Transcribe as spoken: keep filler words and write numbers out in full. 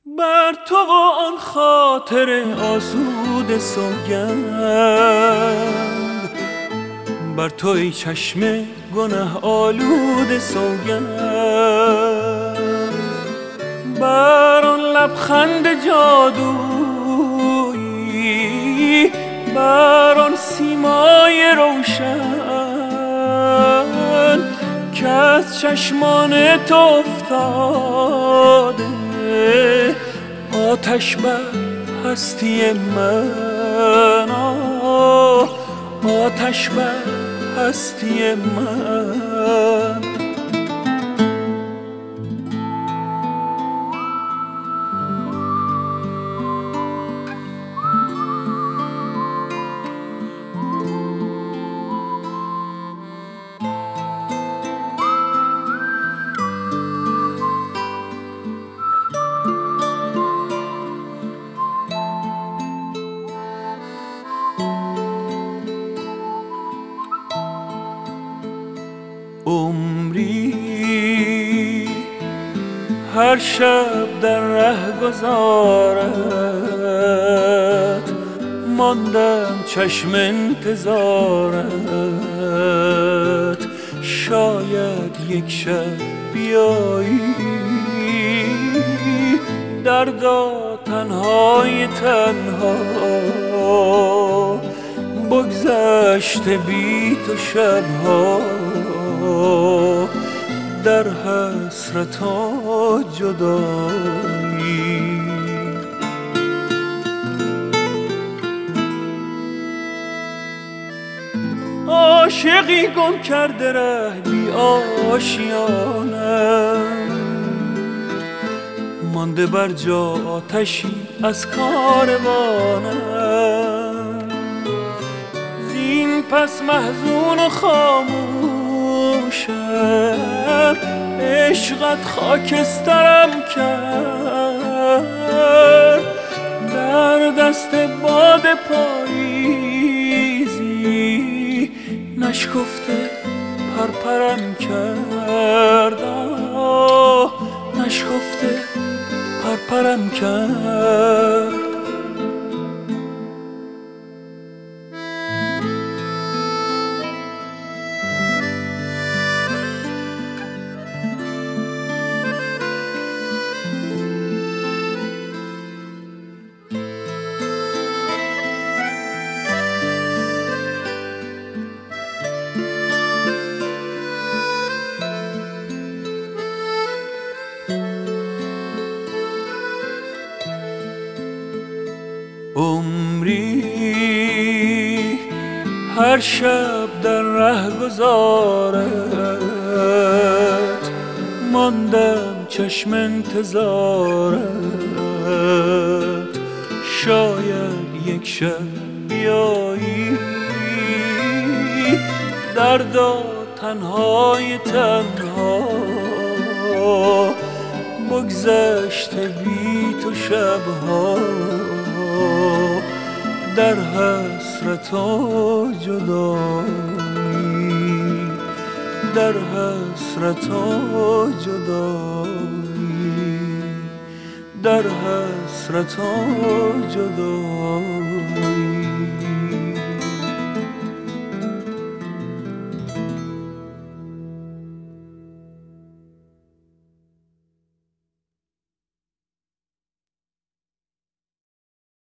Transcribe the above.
بر تو و آن خاطر آسوده سوگند، بر تو ای چشم گنه آلوده سوگند، بر آن لبخند جادویی، بر آن سیمای روشن که از چشمان تو افتاده آتش بر هستی من، آتش بر هستی من. عمری هر شب در رهگذارت ماندم چشم انتظارت، شاید یک شب بیایی دردا تنهای تنها، بگذشته بی تو شبها در حسرت و جدایی. عاشقی گم کرده ره بی آشیانم، مانده بر جا آتشی از کاروانم، زین پس محزون و خاموشم عشقت خاکسترم کرد، در دست باد پاییزی نشکفته پرپرم کرد، نشکفته پرپرم کرد. عمری هر شب در رهگذارت ماندم چشم انتظارت، شاید یک شب بیایی دردا تنهای تنها، بگذشته بی تو شبها در حسرت و جدایی، در حسرت و جدایی، در حسرت و جدایی.